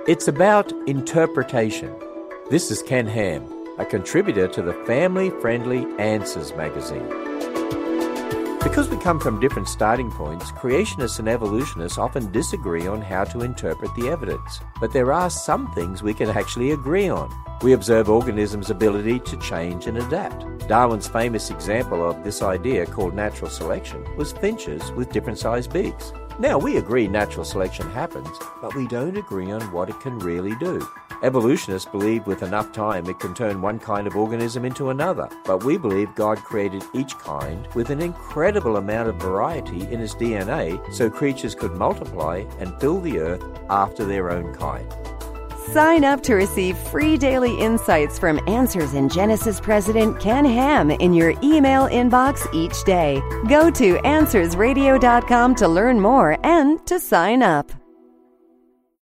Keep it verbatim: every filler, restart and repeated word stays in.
It's about interpretation. This is Ken Ham, a contributor to the family-friendly Answers magazine. Because we come from different starting points, creationists and evolutionists often disagree on how to interpret the evidence. But there are some things we can actually agree on. We observe organisms' ability to change and adapt. Darwin's famous example of this idea, called natural selection, was finches with different sized beaks. Now, we agree natural selection happens, but we don't agree on what it can really do. Evolutionists believe with enough time it can turn one kind of organism into another, but we believe God created each kind with an incredible amount of variety in its D N A so creatures could multiply and fill the earth after their own kind. Sign up to receive free daily insights from Answers in Genesis President Ken Ham in your email inbox each day. Go to answers radio dot com to learn more and to sign up.